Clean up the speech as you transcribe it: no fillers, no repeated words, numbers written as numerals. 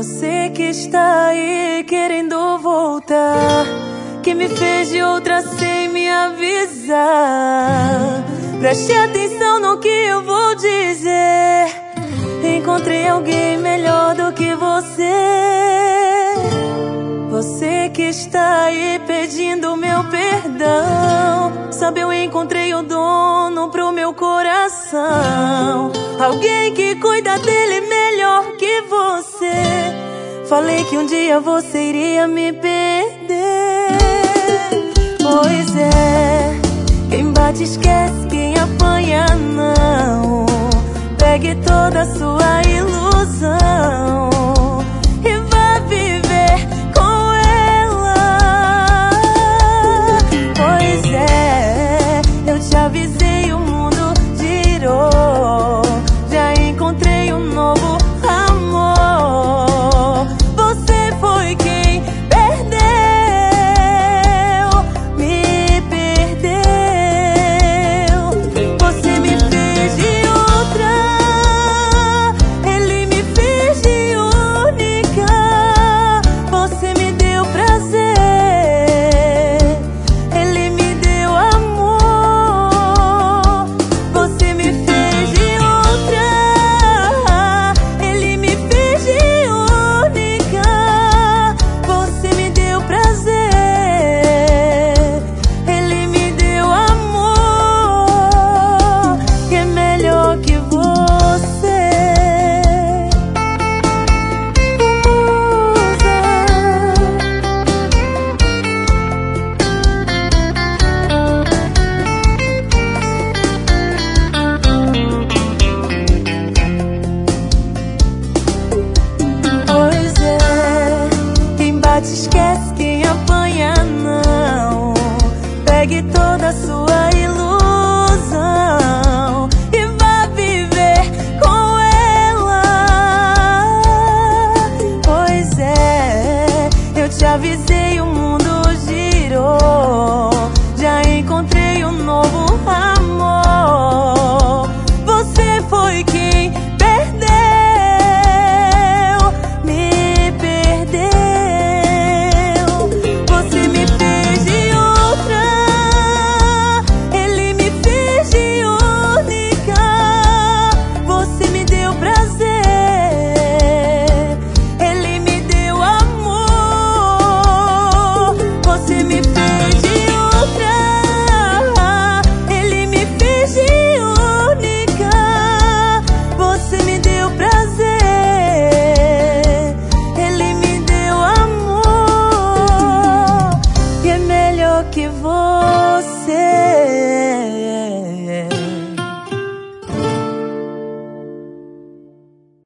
Você que está aí querendo voltar, que me fez de outra sem me avisar. Preste atenção no que eu vou dizer. Encontrei alguém melhor do que você. Você que está aí pedindo meu perdão, sabe, eu encontrei o dono pro meu coração. Alguém que cuida dele melhor que você. Falei que um dia você iria me perder. Pois é, quem bate esquece, quem apanha não. Pegue toda a sua ilusão.